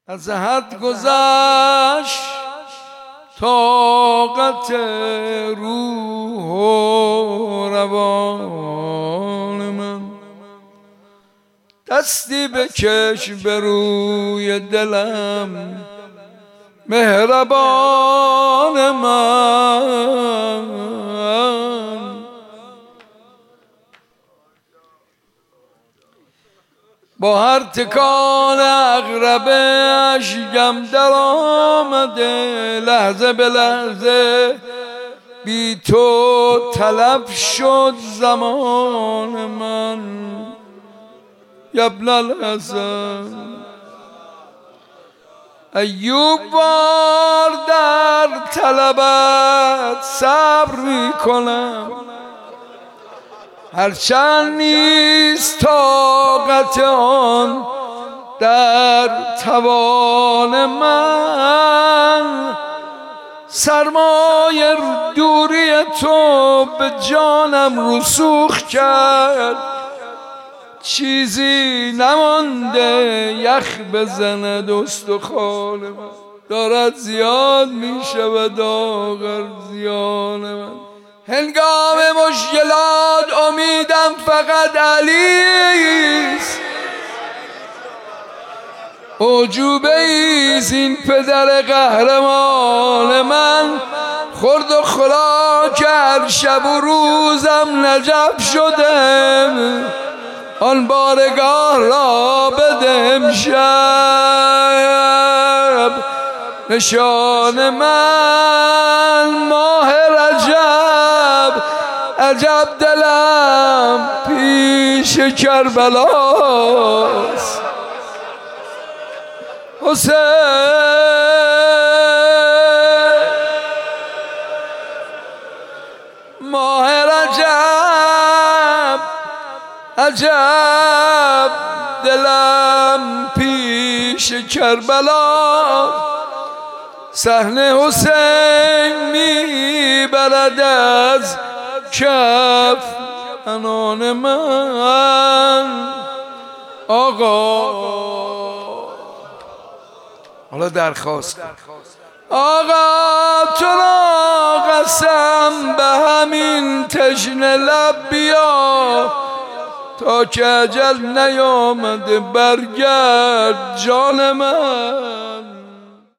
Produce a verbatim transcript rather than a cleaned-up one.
از حد گذشت طاقت روح و روان من، دستی بکش به روی دلم مهربان من. با هر تکان عقربه اشکم در آمده، لحظه به لحظه بی تو تلف شد زمان من. یبن الحسن ایوب بار در طلبت صبر می کنم، هرچند نیست طاقت آن در توان من. سرمای دوری تو به جانم رسوخ کرد، چیزی نمانده یخ بزند استخوان من. دارد زیاد می شود داغر زیان من. هنگام مشکلات امیدم فقط علیست، اعجوبه ایست این پدر قهرمان من. خورد و خوراک هر شب و روزم نجف شدم، آن بارگاه را بده امشب نشان من. ماه رجب عجب دلم پیش کربلاست. حسین ماه رجب عجب دلم پیش کربلا. صحنه حسین میبرد از کف انان من. آقا حالا درخواست کن آقا، تو را قسم به همین تشنه لب بیا، تا که اجل نیامده برگرد جان من.